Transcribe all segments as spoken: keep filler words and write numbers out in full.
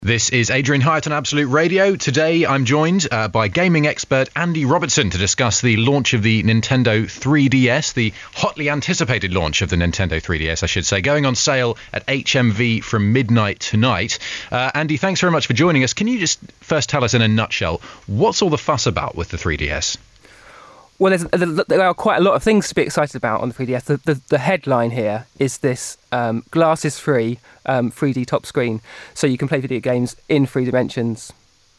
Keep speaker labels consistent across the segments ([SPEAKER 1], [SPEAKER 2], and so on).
[SPEAKER 1] This is Adrian Hyatt on Absolute Radio. Today I'm joined uh, by gaming expert Andy Robertson to discuss the launch of the Nintendo three D S, the hotly anticipated launch of the Nintendo three D S, I should say, going on sale at H M V from midnight tonight. Uh, Andy, thanks very much for joining us. Can you just first tell us in a nutshell, what's all the fuss about with the three D S?
[SPEAKER 2] Well, there's, there are quite a lot of things to be excited about on the three D S. The, the, the headline here is this um, glasses-free um, three D top screen, so you can play video games in three dimensions.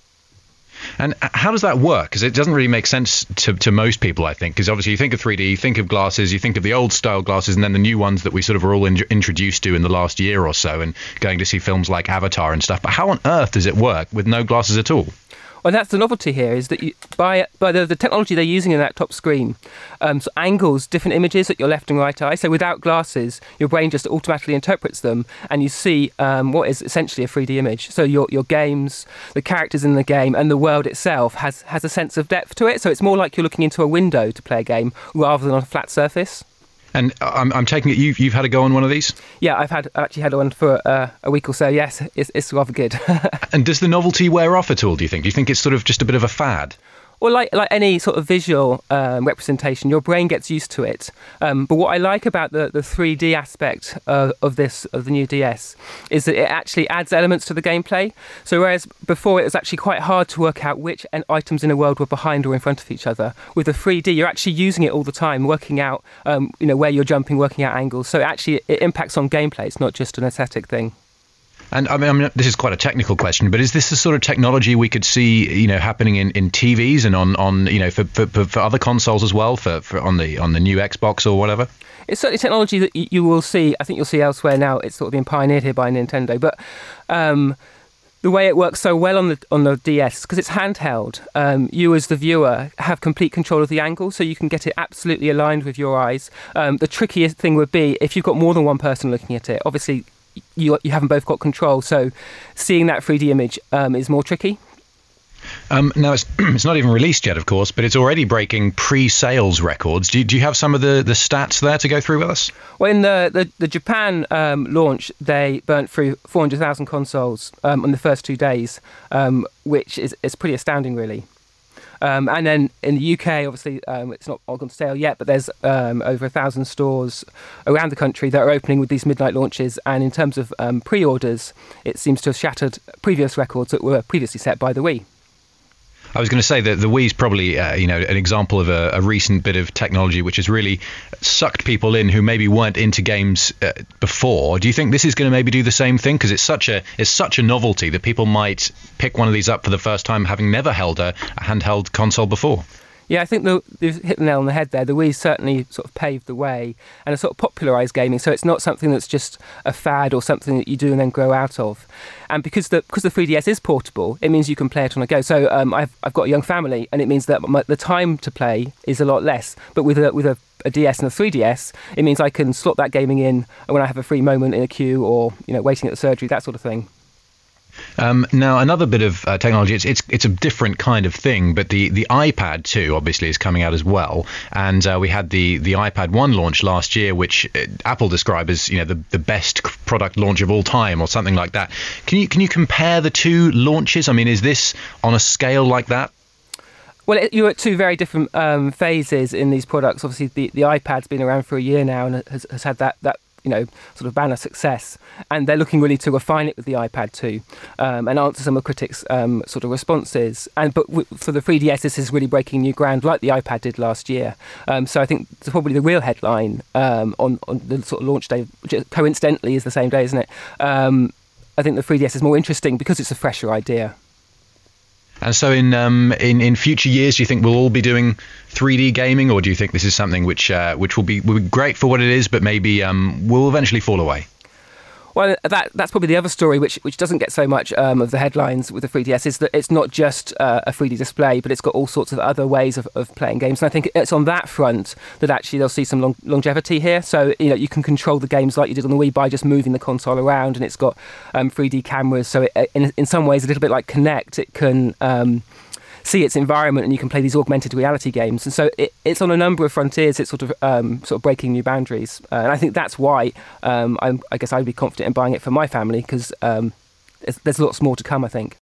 [SPEAKER 1] And how does that work? Because it doesn't really make sense to, to most people, I think, because obviously you think of three D, you think of glasses, you think of the old-style glasses, and then the new ones that we sort of are all in, introduced to in the last year or so, and going to see films like Avatar and stuff. But how on earth does it work with no glasses at all?
[SPEAKER 2] Well, that's the novelty here, is that you, by by the, the technology they're using in that top screen, um, so angles different images at your left and right eye. So without glasses, your brain just automatically interprets them, and you see um, what is essentially a three D image. So your your games, the characters in the game, and the world itself has has a sense of depth to it. So it's more like you're looking into a window to play a game rather than on a flat surface.
[SPEAKER 1] And I'm, I'm taking it you've, you've had a go on one of these?
[SPEAKER 2] Yeah, I've had I've actually had one for uh, a week or so, yes. It's, it's rather good.
[SPEAKER 1] And does the novelty wear off at all, do you think? Do you think it's sort of just a bit of a fad?
[SPEAKER 2] Well, like like any sort of visual um, representation, your brain gets used to it. Um, but what I like about the, the three D aspect uh, of this, of the new D S, is that it actually adds elements to the gameplay. So whereas before it was actually quite hard to work out which items in a world were behind or in front of each other, with the three D, you're actually using it all the time, working out um, you know, where you're jumping, working out angles. So actually it impacts on gameplay. It's not just an aesthetic thing.
[SPEAKER 1] And I mean, I mean, this is quite a technical question, but is this the sort of technology we could see, you know, happening in, in T Vs and on, on you know, for, for, for other consoles as well, for, for on the on the new Xbox or whatever?
[SPEAKER 2] It's certainly technology that you will see. I think you'll see elsewhere now. It's sort of been pioneered here by Nintendo, but um, the way it works so well on the on the D S, because it's handheld, um, you as the viewer have complete control of the angle, so you can get it absolutely aligned with your eyes. Um, the trickiest thing would be if you've got more than one person looking at it. Obviously, you you haven't both got control, so seeing that three D image um, is more tricky.
[SPEAKER 1] Um, now, it's it's not even released yet, of course, but it's already breaking pre-sales records. Do you, do you have some of the, the stats there to go through with us?
[SPEAKER 2] Well, in the, the, the Japan um, launch, they burnt through four hundred thousand consoles um, on the first two days, um, which is, is pretty astounding, really. Um, and then in the U K, obviously, um, it's not all gone to sale yet, but there's um, over a thousand stores around the country that are opening with these midnight launches. And in terms of um, pre-orders, it seems to have shattered previous records that were previously set by the Wii.
[SPEAKER 1] I was going to say that the Wii's probably, uh, you know, an example of a, a recent bit of technology which has really sucked people in who maybe weren't into games uh, before. Do you think this is going to maybe do the same thing? Because it's such a it's such a novelty that people might pick one of these up for the first time, having never held a, a handheld console before.
[SPEAKER 2] Yeah, I think the, you've hit the nail on the head there. The Wii certainly sort of paved the way and has sort of popularised gaming. So it's not something that's just a fad or something that you do and then grow out of. And because the because the three D S is portable, it means you can play it on a go. So um, I've I've got a young family, and it means that my, the time to play is a lot less. But with a with a, a D S and a three D S, it means I can slot that gaming in when I have a free moment in a queue or you know waiting at the surgery, that sort of thing.
[SPEAKER 1] Um, now, another bit of uh, technology, it's, it's it's a different kind of thing, but the, the iPad two obviously is coming out as well. And uh, we had the, the iPad one launch last year, which uh, Apple described as you know the, the best product launch of all time or something like that. Can you can you compare the two launches? I mean, is this on a scale like that?
[SPEAKER 2] Well, it, you're at two very different um, phases in these products. Obviously, the, the iPad's been around for a year now and has, has had that, that you know, sort of banner success. And they're looking really to refine it with the iPad two um, and answer some of critics' um, sort of responses. And But w- for the three D S, this is really breaking new ground like the iPad did last year. Um, so I think it's probably the real headline um, on, on the sort of launch day, which coincidentally is the same day, isn't it? Um, I think the three D S is more interesting because it's a fresher idea.
[SPEAKER 1] And so in um, in in future years, do you think we'll all be doing three D gaming, or do you think this is something which uh, which will be will be great for what it is, but maybe um, will eventually fall away?
[SPEAKER 2] Well, that that's probably the other story, which which doesn't get so much um, of the headlines with the three D S, is that it's not just uh, a three D display, but it's got all sorts of other ways of, of playing games. And I think it's on that front that actually they'll see some long, longevity here. So, you know, you can control the games like you did on the Wii by just moving the console around, and it's got um, three D cameras. So it, in, in some ways, a little bit like Kinect, it can Um, see its environment, and you can play these augmented reality games. And so it, it's on a number of frontiers. It's sort of um, sort of breaking new boundaries, uh, and I think that's why um, I'm, I guess I'd be confident in buying it for my family, because um, there's, there's lots more to come, I think.